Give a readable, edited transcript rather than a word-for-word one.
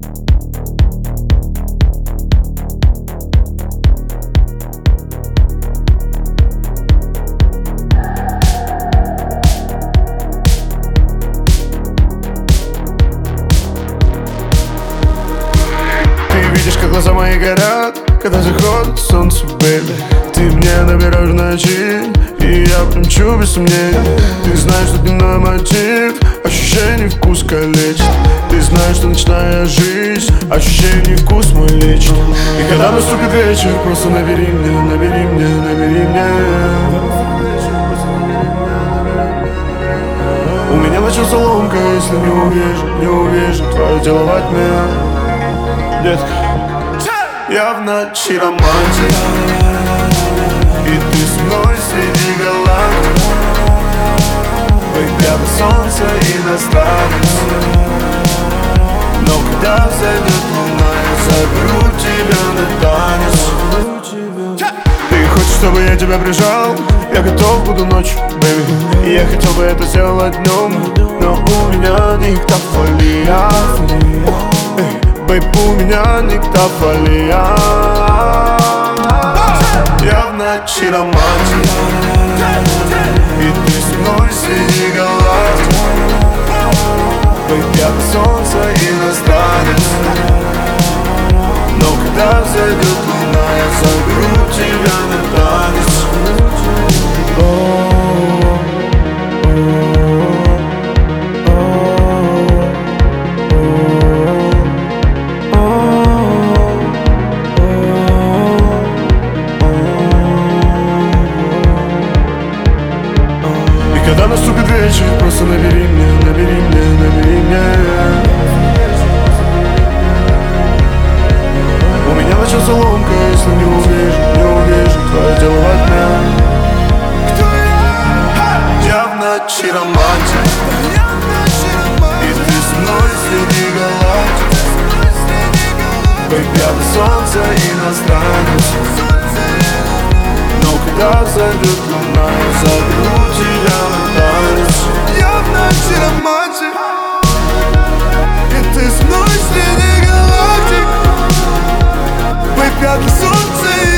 Видишь, как глаза мои горят, когда заходит солнце, бэйби. Ты мне набираешь ночи, и я примчу без сомнений. Ты знаешь, что дневной мотив ощущений вкус калечит. Ты знаешь, что ночная жизнь ощущений вкус мой лечит. И когда наступит вечер, просто набери мне, набери мне, набери мне. У меня начался ломка, если не увижу твое тело во тьме. Детка, я в ночи романтик, и ты со мной среди галактик. Выпья до солнца иностранец. Но когда взойдет луна, я заберу тебя на танец. Ты хочешь, чтобы я тебя прижал? Я готов буду ночью, бэйби. И я хотел бы это сделать днем, но у меня диктофония. Бэйб, у меня диктофония. Я в ночи романтик, и ты со мной среди галактик. Бэйб, я до солнца иностранец. Но когда взойдет луна, я заберу тебя на танец. Когда наступит вечер, просто набери мне, набери мне, набери мне. У меня начался ломка, если не увижу твое тело во тьме. Кто я? Я в ночи романтик, и ты со мной среди галактик. Бэйб, я до солнца иностранец. Но когда взойдет луна, я заберу тебя на танец. Я в ночи романтик, и ты со мной среди галактик. Бэйб, я до солнца